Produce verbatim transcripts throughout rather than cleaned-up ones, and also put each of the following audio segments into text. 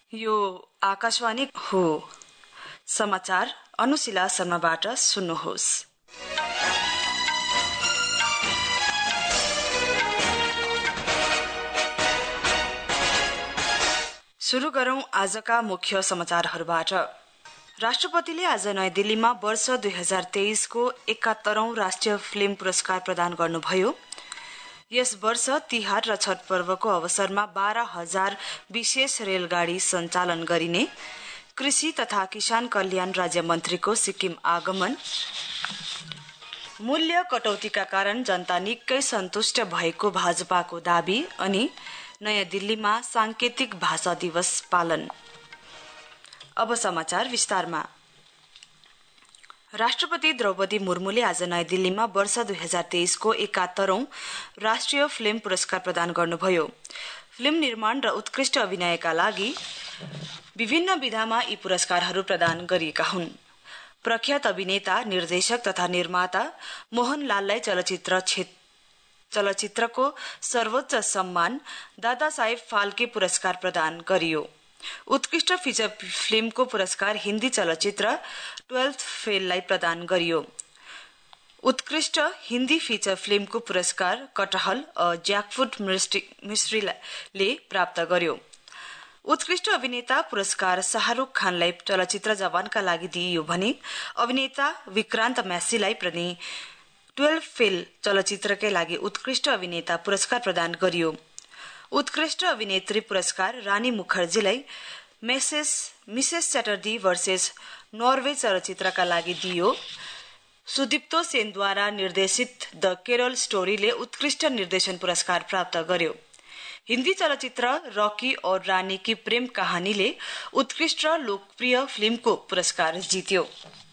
यो आकाशवाणी हो। समाचार अनुशिला शर्माबाट सुन्नुहोस्। सुरु गरौं आजका मुख्य समाचारहरूबाट। राष्ट्रपतिले आज नयाँ दिल्लीमा वर्ष दुई हजार तेइसको एकात्तरौं राष्ट्रिय फिल्म पुरस्कार प्रदान गर्नुभयो। यस वर्ष तिहार र छठ पर्वको अवसरमा बाह्र हजार विशेष रेलगाड़ी सञ्चालन गरिने, कृषि तथा किसान कल्याण राज्य मन्त्रीको सिक्किम आगमन, मूल्य कटौतीका कारण जनता निकै सन्तुष्ट भएको भाजपाको दावी अनि नयाँ दिल्लीमा सांकेतिक भाषा दिवस पालन। अब समाचार विस्तारमा। राष्ट्रपति द्रौपदी मुर्मुले आज नयाँ दिल्लीमा वर्ष दुई हजार तेइसको एकात्तरौं राष्ट्रिय फिल्म पुरस्कार प्रदान गर्नुभयो। फिल्म निर्माण र उत्कृष्ट अभिनयका लागि विभिन्न विधामा यी पुरस्कारहरू प्रदान गरिएका हुन्। प्रख्यात अभिनेता, निर्देशक तथा निर्माता मोहनलाललाई चलचित्र चलचित्रको सर्वोच्च सम्मान दादा साहेब फाल्के पुरस्कार प्रदान गरियो। उत्कृष्ट फिचर फिल्मको पुरस्कार हिन्दी चलचित्र ट्वेल्थ फेललाई प्रदान गरियो। उत्कृष्ट हिन्दी फिचर फिल्मको पुरस्कार कटहल अ ज्याकफ्रुट मिस्ट्रीले प्राप्त गर्यो। उत्कृष्ट अभिनेता पुरस्कार शाहरुख खानलाई चलचित्र जवानका लागि दिइयो भने अभिनेता विक्रान्त मैसीलाई पनि ट्वेल्भ फेल चलचित्रकै लागि उत्कृष्ट अभिनेता पुरस्कार प्रदान गरियो। उत्कृष्ट अभिनेत्री पुरस्कार रानी मुखर्जीलाई मेसेस मिसेस च्याटर्जी वर्सेस नर्वे चलचित्रका लागि दिइयो। सुदीप्तो सेनद्वारा निर्देशित द केरल स्टोरीले उत्कृष्ट निर्देशन पुरस्कार प्राप्त गर्यो। हिन्दी चलचित्र रॉकी और रानी की प्रेम कहानीले उत्कृष्ट लोकप्रिय फिल्मको पुरस्कार जित्यो।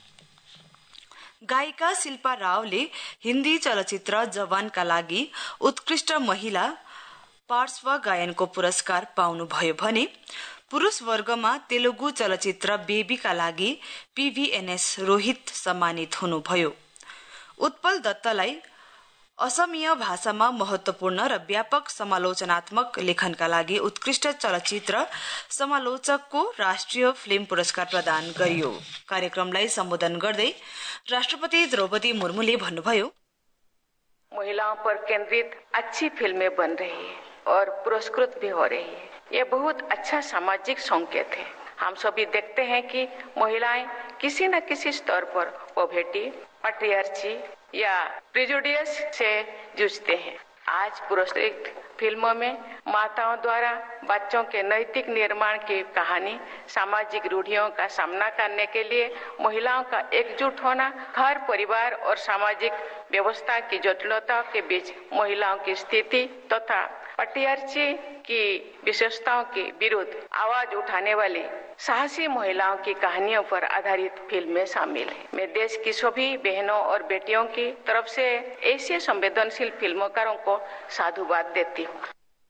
गायिका शिल्पा रावले हिन्दी चलचित्र जवानका लागि उत्कृष्ट महिला पार्श्व गायनको पुरस्कार पाउनुभयो भने पुरुष वर्गमा तेलुगु चलचित्र बेबीका लागि पीभीएनएस रोहित सम्मानित हुनुभयो। उत्पल दत्तलाई असमिया भाषामा महत्वपूर्ण र व्यापक समालोचनात्मक लेखनका लागि उत्कृष्ट चलचित्र समालोचकको राष्ट्रिय फिल्म पुरस्कार प्रदान गरियो। कार्यक्रमलाई सम्बोधन गर्दै राष्ट्रपति द्रौपदी मुर्मुले भन्नुभयो, महिलाओं पर केंद्रित अच्छी फिल्में बन रही है और पुरस्कृत भी हो रही है। ये बहुत अच्छा सामाजिक संकेत है। हम सभी देखते हैं कि महिलाएं किसी न किसी स्तर पर पॉवर्टी, पैट्रियार्ची या प्रेजुडियस से जूझते हैं। आज पुरस्कृत फिल्मों में माताओं द्वारा बच्चों के नैतिक निर्माण की कहानी, सामाजिक रूढ़ियों का सामना करने के लिए महिलाओं का एकजुट होना, घर परिवार और सामाजिक व्यवस्था की जटिलता के बीच महिलाओं की स्थिति तथा पैट्रियार्ची की विशेषताओं के विरुद्ध आवाज उठाने वाली साहसी महिलाओं की कहानियों पर आधारित फिल्में शामिल हैं। मैं देश की सभी बहनों और बेटियों की तरफ से ऐसे संवेदनशील फिल्मकारों को साधुवाद देती हूँ।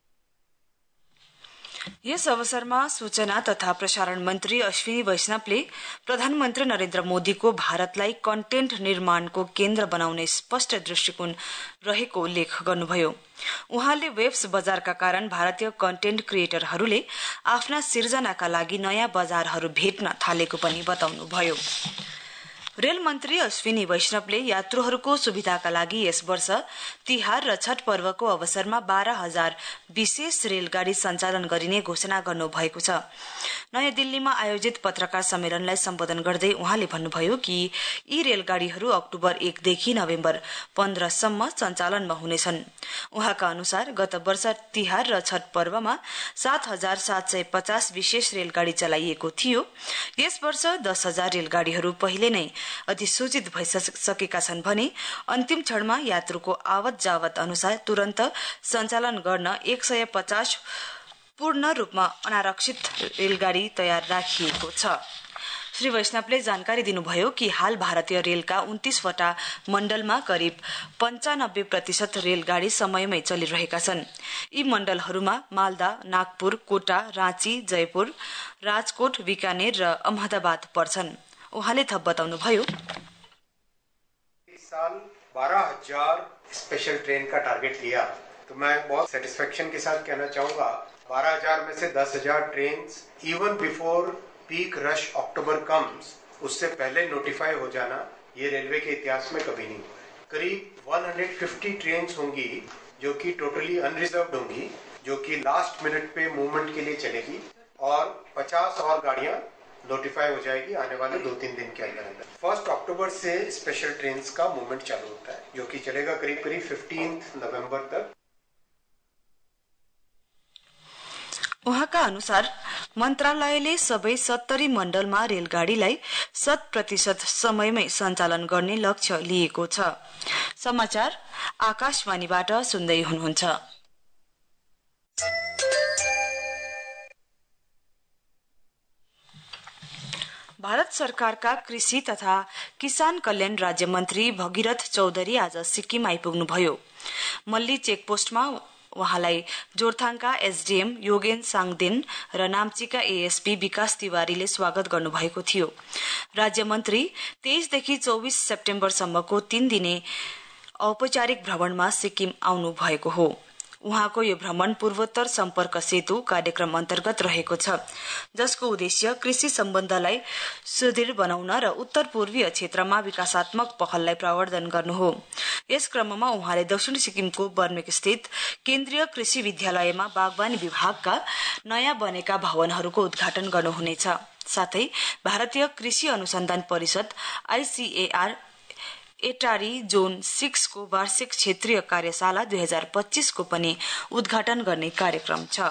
यस अवसरमा सूचना तथा प्रसारण मन्त्री अश्विनी वैष्णवले प्रधानमन्त्री नरेन्द्र मोदीको भारतलाई कन्टेन्ट निर्माणको केन्द्र बनाउने स्पष्ट दृष्टिकोण रहेको उल्लेख गर्नुभयो। उहाँले वेब्स बजारका कारण भारतीय कन्टेन्ट क्रिएटरहरूले आफ्ना सिर्जनाका लागि नयाँ बजारहरू भेट्न थालेको पनि बताउनुभयो। रेल मन्त्री अश्विनी वैष्णवले यात्रुहरूको सुविधाका लागि यस वर्ष तिहार र छठ पर्वको अवसरमा बाह्र हजार विशेष रेलगाड़ी सञ्चालन गरिने घोषणा गर्नुभएको छ। नयाँ दिल्लीमा आयोजित पत्रकार सम्मेलनलाई सम्बोधन गर्दै उहाँले भन्नुभयो कि यी रेलगाड़ीहरू अक्टोबर एकदेखि नोभेम्बर पन्ध्रसम्म सञ्चालनमा हुनेछन्। उहाँका अनुसार गत वर्ष तिहार र छठ पर्वमा सात हजार सात सय पचास विशेष रेलगाड़ी चलाइएको थियो। यस वर्ष दस हजार रेलगाड़ीहरू पहिले नै अधिसूचित भइसकेका छन् भने अन्तिम क्षणमा यात्रुको आवत जावत अनुसार तुरन्त सञ्चालन गर्न एक सय पचास पूर्ण रूपमा अनारक्षित रेलगाड़ी तयार राखिएको छ। श्री वैष्णवले जानकारी दिनुभयो कि हाल भारतीय रेलका उन्तीसवटा मण्डलमा करिब पञ्चानब्बे प्रतिशत रेलगाड़ी समयमै चलिरहेका छन्। यी मण्डलहरूमा मालदा, नागपुर, कोटा, राँची, जयपुर, राजकोट, बीकानेर र अहमदाबाद पर्छन्। उहाँले थप बताउनुभयो, इस साल बारह हजार स्पेशल ट्रेन का टारगेट लिया, तो मैं बहुत सेटिस्फेक्शन के साथ कहना चाहूंगा बारह हजार में से दस हजार train even before peak rush October comes, उससे पहले नोटिफाई हो जाना, ये रेलवे के इतिहास में कभी नहीं हुआ। करीब एक सौ पचास ट्रेन होंगी जो कि टोटली अनरिजर्व्ड होंगी, जो कि लास्ट मिनट पे मूवमेंट के लिए चलेगी, और पचास और गाड़ियां नोटिफाई हो जाएगी आने वाले दो तीन दिन के अंदर अंदर। फर्स्ट अक्टूबर से स्पेशल ट्रेन का मूवमेंट चालू होता है, जो कि चलेगा करीब करीब पंद्रह नवंबर तक। उहाँका अनुसार मन्त्रालयले सबै सत्तरी मण्डलमा रेलगाड़ीलाई शत प्रतिशत समयमै सञ्चालन गर्ने लक्ष्य लिएको छ। समाचार आकाशवाणीबाट सुन्दै हुनुहुन्छ। भारत सरकारका कृषि तथा किसान कल्याण राज्य मन्त्री भगीरथ चौधरी आज सिक्किम आइपुग्नुभयो। मल्ली चेकपोस्टमा वहाँलाई जोरथाङका एसडीएम योगेन साङदेन र नाम्चीका एएसपी विकास तिवारीले स्वागत गर्नुभएको थियो। राज्य मन्त्री तेइसदेखि चौबिस सेप्टेम्बरसम्मको तीन दिने औपचारिक भ्रमणमा सिक्किम आउनु भएको हो। उहाँको यो भ्रमण पूर्वोत्तर सम्पर्क सेतु कार्यक्रम अन्तर्गत रहेको छ, जसको उद्देश्य कृषि सम्बन्धलाई सुदृढ बनाउन र उत्तर पूर्वीय क्षेत्रमा विकासात्मक पहललाई प्रवर्धन गर्नु हो। यस क्रममा उहाँले दक्षिण सिक्किमको बर्मेक स्थित केन्द्रीय कृषि विद्यालयमा बागवानी विभागका नयाँ बनेका भवनहरूको उद्घाटन गर्नुहुनेछ। साथै भारतीय कृषि अनुसन्धान परिषद आईसीएआर एटारी जोन सिक्स को वार्षिक क्षेत्रीय कार्यशाला दुई हजार पच्चीस को पनि उद्घाटन गर्ने कार्यक्रम छ।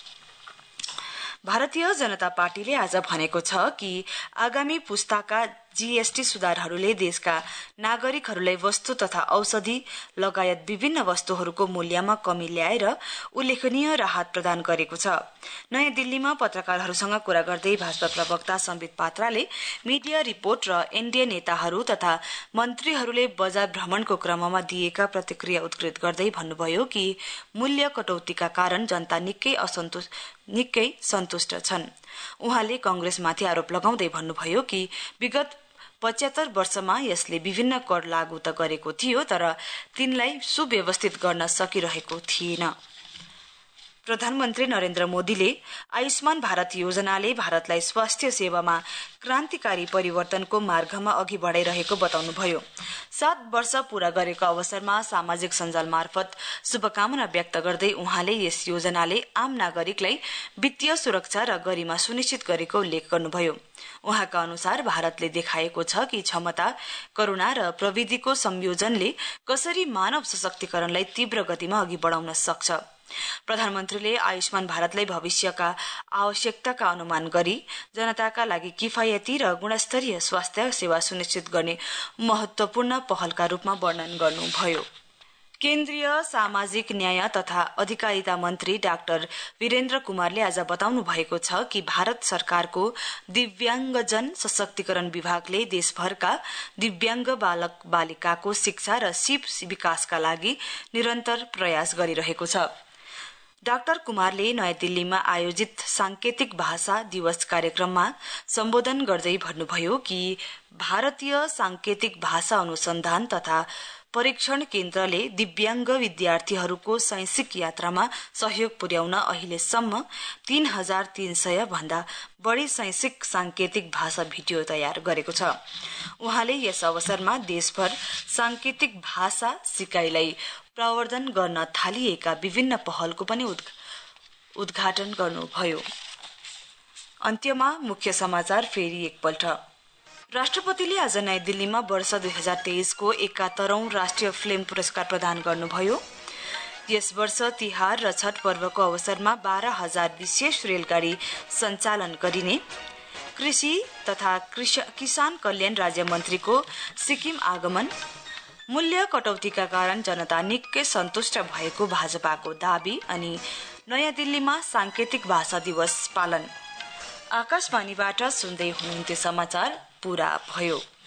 भारतीय जनता पार्टीले आज भनेको छ कि आगामी पुस्ताका जीएसटी सुधारहरूले देशका नागरिकहरूलाई वस्तु तथा औषधि लगायत विभिन्न वस्तुहरूको मूल्यमा कमी ल्याएर उल्लेखनीय राहत प्रदान गरेको छ। नयाँ दिल्लीमा पत्रकारहरूसँग कुरा गर्दै भाजपा प्रवक्ता सम्बित पात्राले मीडिया रिपोर्ट र एनडीए नेताहरू तथा मन्त्रीहरूले बजार भ्रमणको क्रममा दिएका प्रतिक्रिया उद्धृत गर्दै भन्नुभयो कि मूल्य कटौतीका कारण जनता निकै असन्तुष्ट निकै सन्तुष्ट छन्। उहाँले कांग्रेसमाथि आरोप लगाउँदै भन्नुभयो कि विगत पचहत्तर वर्षमा यसले विभिन्न कर लागू त गरेको थियो, तर तिनलाई सुव्यवस्थित गर्न सकिरहेको थिएन। प्रधानमन्त्री नरेन्द्र मोदीले आयुष्मान भारत योजनाले भारतलाई स्वास्थ्य सेवामा क्रान्तिकारी परिवर्तनको मार्गमा अघि बढ़ाइरहेको बताउनुभयो। सात वर्ष पूरा गरेको अवसरमा सामाजिक सञ्जाल मार्फत शुभकामना व्यक्त गर्दै उहाँले यस योजनाले आम नागरिकलाई वित्तीय सुरक्षा र गरिमा सुनिश्चित गरेको उल्लेख गर्नुभयो। उहाँका अनुसार भारतले देखाएको छ कि क्षमता, करुणा र प्रविधिको संयोजनले कसरी मानव सशक्तिकरणलाई तीव्र गतिमा अघि बढ़ाउन सक्छ। प्रधानमन्त्रीले आयुष्मान भारतलाई भविष्यका आवश्यकताका अनुमान गरी जनताका लागि किफायती र गुणस्तरीय स्वास्थ्य सेवा सुनिश्चित गर्ने महत्वपूर्ण पहलका रूपमा वर्णन गर्नुभयो। केन्द्रीय सामाजिक न्याय तथा अधिकारिता मन्त्री डाक्टर वीरेन्द्र कुमारले आज बताउनु भएको छ कि भारत सरकारको दिव्याङ्गजन सशक्तिकरण विभागले देशभरका दिव्याङ्ग बालक बालिकाको शिक्षा र सिप विकासका लागि निरन्तर प्रयास गरिरहेको छ। डाक्टर कुमारले नयाँ दिल्लीमा आयोजित सांकेतिक भाषा दिवस कार्यक्रममा सम्बोधन गर्दै भन्नुभयो कि भारतीय सांकेतिक भाषा अनुसन्धान तथा परीक्षण केन्द्रले दिव्याङ्ग विद्यार्थीहरूको शैक्षिक यात्रामा सहयोग पुर्याउन अहिलेसम्म तीन हजार तीन सय भन्दा बढ़ी शैक्षिक सांकेतिक भाषा भिडियो तयार गरेको छ। उहाँले यस अवसरमा देशभर सांकेतिक भाषा सिकाइलाई प्रवर्धन गर्न थालिएका विभिन्न पहलको पनि उद्घाटन गर्नुभयो। अन्त्यमा मुख्य समाचार फेरि एकपल्ट। राष्ट्रपतिले आज नयाँ दिल्लीमा वर्ष दुई हजार तेइस को एकात्तरौं राष्ट्रिय फिल्म पुरस्कार प्रदान गर्नुभयो। यस वर्ष तिहार र छठ पर्वको अवसरमा बाह्र हजार विशेष रेलगाड़ी सञ्चालन गरिने, कृषि तथा किसान कल्याण राज्य मन्त्रीको सिक्किम आगमन, मूल्य कटौतीका कारण जनता निकै सन्तुष्ट भएको भाजपाको दावी अनि नयाँ दिल्लीमा सांकेतिक भाषा दिवस पालन। आकाशवाणीबाट सुन्दै हुनुहुन्थ्यो समाचार पूरा भयो।